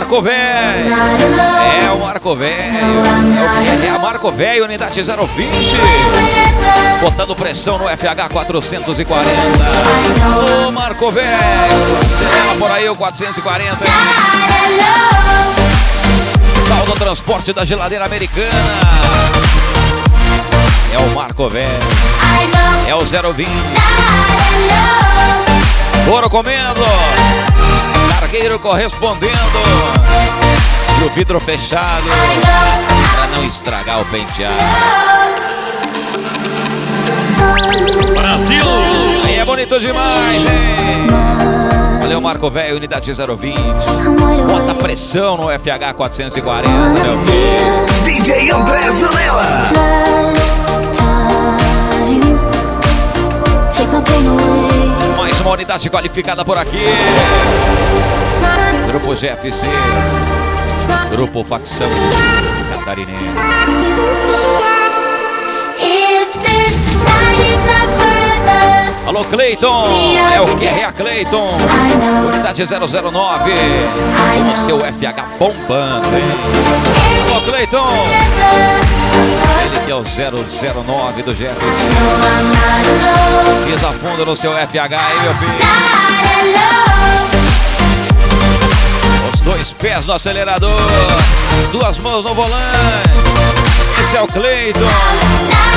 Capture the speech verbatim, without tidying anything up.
Marco Velho. É o Marco Velho. É a Marco Velho, unidade zero vinte. Botando pressão no F H quatrocentos e quarenta. Ô Marco Velho. Acelera por aí o quatrocentos e quarenta. Tal do transporte da geladeira americana. É o Marco Velho. É o zero vinte. Ouro comendo. Cargueiro correspondendo. E o vidro fechado para não estragar o penteado. Brasil! Aí é bonito demais, hein? Valeu, Marco Velho, unidade zero vinte. Bota pressão no F H quatrocentos e quarenta, meu filho. D J André Zanella. Mais uma unidade qualificada por aqui. Grupo G F C. Grupo Facção Catarinense. Alô, Cleiton. É o Guerreiro Cleiton. Unidade zero zero nove. Com o seu F H bombando, hein? Alô, Cleiton. Ele que é o zero zero nove do G F C. Pisa fundo no seu F H aí, meu filho. Os dois pés no acelerador. Duas mãos no volante. Esse é o Cleiton.